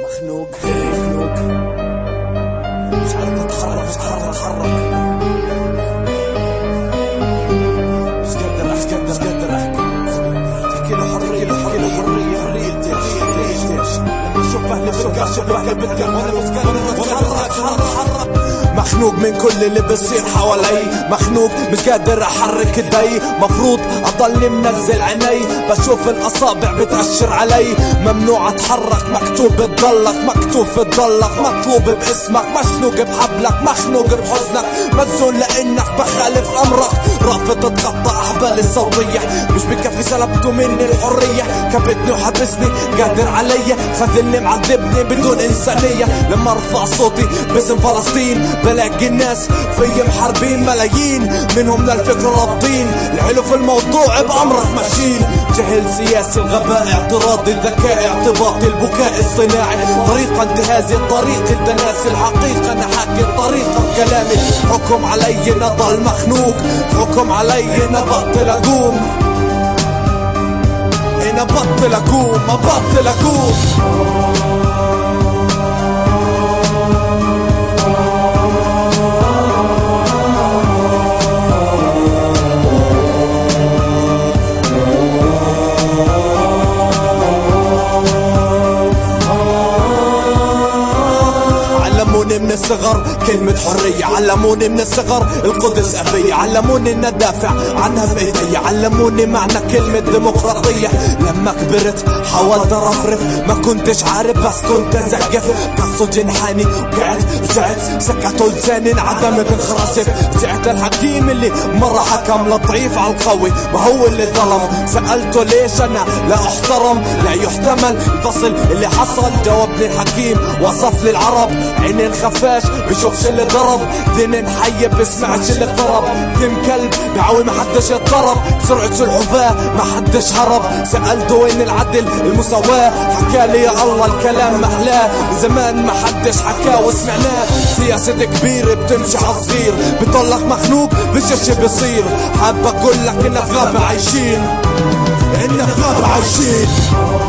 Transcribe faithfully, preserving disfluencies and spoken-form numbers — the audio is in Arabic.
مخنوق مخنوق مش عارف اتحرك مش عارف اتحرك مش قادر مش قادر مش قادر احكي له حرية احكي له حرية حرية ايش حرية ايش لما اشوف اهلي بتقع اشوف اهلي بتقع وانا مش قادر اتحرك اتحرك مخنوق من كل اللي بصير حوالي، مخنوق مش قادر احرك ايدي، مفروض اضلني منزل عيني بشوف الاصابع بتأشر علي، ممنوع اتحرك مكتوب تضلك مكتوب تضلك مطلوب باسمك مشنوق بحبلك مخنوق بحزنك مجزون لانك بخالف امرك، رافض تتقطع احبالي الصوتية مش بكفي سلبتوا مني الحرية كبتني وحبسني قادر علي خذلني معذبني بدون انسانية، لما ارفع صوتي باسم فلسطين بلاقي الناس في محاربين ملايين منهم للفكر رابطين الحلو في الموضوع بأمرك ماشيين، جهل سياسي الغباء اعتراضي الذكاء اعتباطي البكاء الصناعي طريقة انتهازي طريق التناسي الحقيقة انا حاكي طريقة بكلامي حكم علي نضل مخنوق حكم علي نبطل اقوم انا بطل اقوم ابطل اقوم علموني من الصغر كلمة حرية، علموني من الصغر القدس أبية، علموني إن أدافع عنها بإيدي، علموني معنى كلمة ديمقراطية، لما كبرت حاولت أرفرف ما كنتش عارف بس كنت أزقف، قصوا جنحاني وقعت رجعت سكتوا لساني انعدمت انخرسف، رجعت الحكيم اللي مرة حكم للضعيف على القوي ما هو اللي ظلم، سألته ليش أنا لا أحترم لا يحتمل الفصل اللي حصل، جاوبني الحكيم وصف لي العرب عينين خفاش بشوفش اللي ضرب، دين حي بسمعش اللي اقترب، دم كلب بعوي ما حدش اتضرب، بسرعة الحفاة ما حدش هرب، سألته وين العدل المساواة حكالي يا الله الكلام محلاه، زمان ما حدش حكاه وسمعناه، سياسة كبيرة بتمشي عالصغير بتضلك مخنوق فيش شي بيصير، حاب اقول لك ان في غابة عايشين ان في غابة عايشين